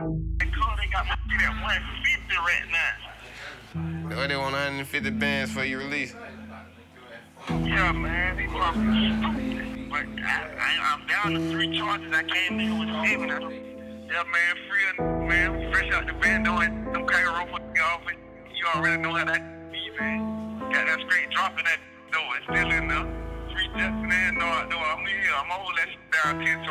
car, they got my shit at 150 right now. What, they want 150 bands for your release? Yeah, man, these motherfuckers stupid. But I'm down to 3 charges. I came in with 7. Yeah, man, free, man, fresh out the bando and them kangaroo for the off. You already know how that be, man. Got that straight dropping that door. It's still in there. 3 Jackson and no, I'm here. I'm all that shit down 10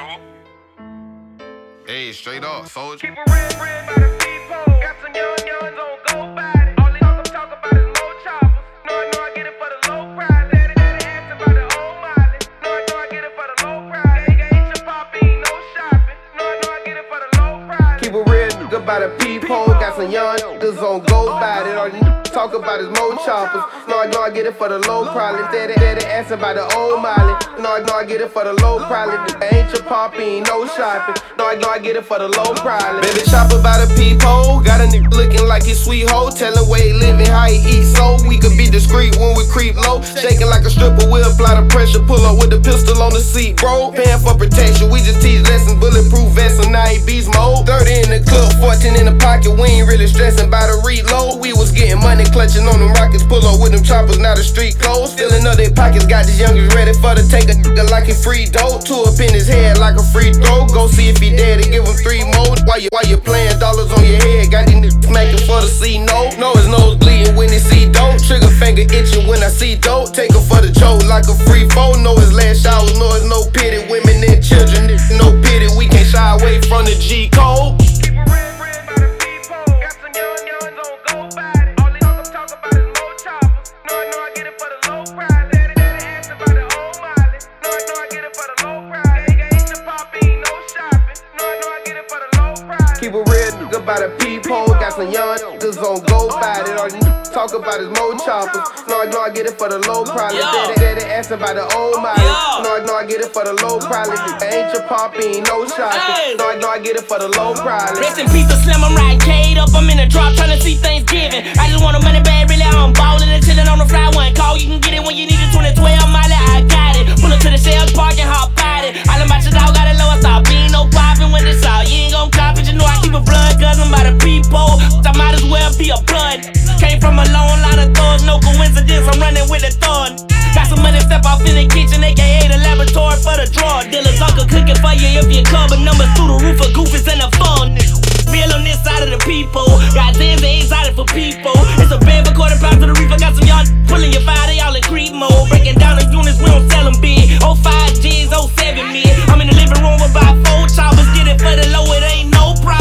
toes. Hey, straight up, soldier. Keep it real by the people. Got some young on go by it. All they talk about is low choppers. No, I get it for the low price. Daddy asking about the old mileage. No, I get it for the low price. Ain't your poppy, no shopping. No, I get it for the low price. Keep it real by the people. Got some young on go by it. All they talk about is mo choppers. No, I get it for the low price. Daddy asking about the old mileage. No, I get it for the low price. Ain't your poppy, no shopping. No, I get it for the low price. Baby chopper by the peephole. Got a nigga looking like his sweet hoe. Tellin' where he living, how he eat, so we could be discreet when we creep low. Shaking like a stripper, we'll apply the pressure. Pull up with the pistol on the seat, bro. Paying for protection, we just teach lessons. Bulletproof vest, so now he beast mode. 30 in the club, 14 in the pocket. We ain't really stressing by the reload. We was getting money, clutching on them rockets. Pull up with them choppers, now the street clothes. Filling up their pockets, got these youngers ready for the take a nigga like he free dope. Two up in his head like a free throw. Go see if he dead and give him 3 more. While you playing dollars on your head, got these niggas smacking for the C no. Know his nose bleeding when he see dope. Trigger finger itching when I see dope. Take him for the choke like a free foe. Know his last showers, know it's no pity. Women and children, no pity. We can't shy away from the G code. Keep it real by the people. Got some young on go by it. All they talk about is mo choppers. No, I get it for the low price. Daddy asking about the old mileage. No, I get it for the low price. Ain't your poppy, no shopping. No, I get it for the low price. Keep it real by the people. Got some young on go by it. All they talk about is mo choppers. No, I get it for the low price. Daddy asking about the old mileage. No, I get it for the low price. Ain't your poppy, no shopping. No, I get it for the low price. Rest in peace to Slim, I'm riding K'd up. I'm in the drop trying to see Thanksgiving. I just want a money bag, really, I'm ballin' and chillin' on the fly. One call, you can get it when you need it. 2012 Miley, I got it. Pull up to the sales park and hop out it. All about your dog, got it low, I saw bean, no poppin' when it's all. You ain't gon' cop it, you know I keep a blood, cause I'm by the people. I might as well be a blood. Came from a long line of thugs, no coincidence, I'm running with a thug. Got some money, step off in the kitchen, aka the laboratory for the drug dealers. Uncle cooking for you if you cover numbers through the roof of goofies and the fun. Real on this side of the people. Got Zans and exotic for people. It's a bed for £25 to the reefer. Got some y'all pulling your fire, they all in creep mode. Breaking down the units, we don't sell them big. 05 G's, 07 mid. I'm in the living room with about 4 choppers. Get it for the low, it ain't no problem.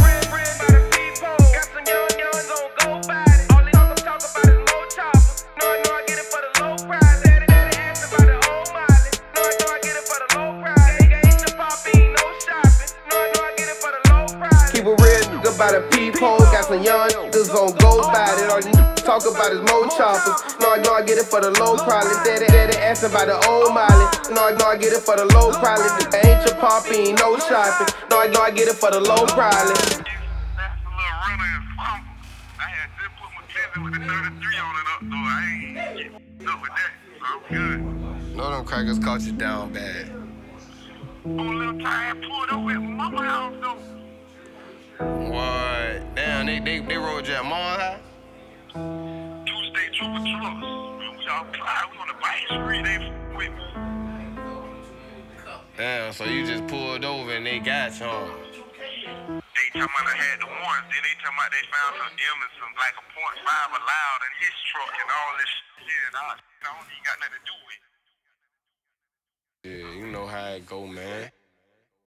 By the people, got some young on go by it. All they talk about is mo choppers. No, I get it for the low price. Daddy asking about the old mileage. No, I get it for the low price. Ain't your poppy, no shopping. No, I get it for the low price. That's a little runner and fumble. I had just put my 10 with the 33 on it up, so I ain't getting up with that. So I'm good. Know them crackers caught you down bad. I'm a little tired, pulled over at mama house though. What? Damn, they rolled you at Mall High? 2 state trooper trucks. Man, we all fly. We on the bike street. They with me. Damn, so you just pulled over and they got you on. They talking about I had the warrants. Then they talking about they found some M and some like a .5 allowed in his truck and all this shit. I don't even got nothing to do with it. Yeah, you know how it go, man.